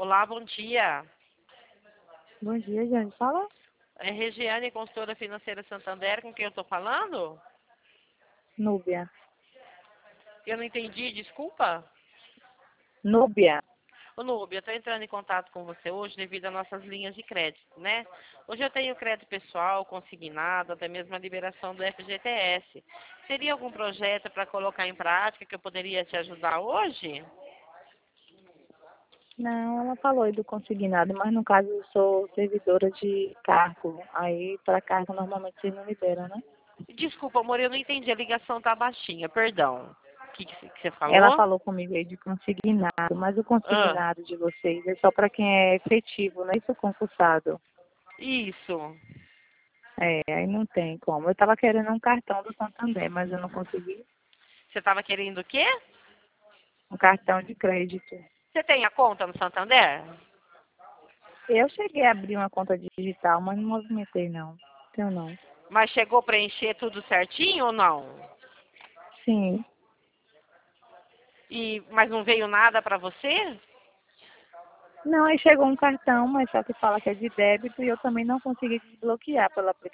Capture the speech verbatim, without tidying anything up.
Olá, bom dia. Bom dia, gente. Fala. É Regiane, consultora financeira Santander, com quem eu estou falando? Núbia. Eu não entendi, desculpa. Núbia. Ô, Nubia, eu estou entrando em contato com você hoje devido às nossas linhas de crédito, né? Hoje eu tenho crédito pessoal, consignado, até mesmo a liberação do F G T S. Seria algum projeto para colocar em prática que eu poderia te ajudar hoje? Não, ela falou aí do consignado, mas no caso eu sou servidora de cargo. Aí para cargo normalmente vocês não liberam, né? Desculpa, amor, eu não entendi, a ligação tá baixinha, perdão. O que, que você Ela falou? falou comigo aí de consignado, mas o Ah, consignado de vocês é só para quem é efetivo, não é isso concursado. isso. É, aí não tem como. Eu estava querendo um cartão do Santander, mas eu não consegui. Você estava querendo o quê? Um cartão de crédito. Você tem a conta no Santander? Eu cheguei a abrir uma conta digital, mas não movimentei não. Tenho não. Mas chegou a preencher tudo certinho ou não? Sim. E, mas não veio nada para você? Não, aí chegou um cartão, mas só que fala que é de débito e eu também não consegui desbloquear pelo aplicativo.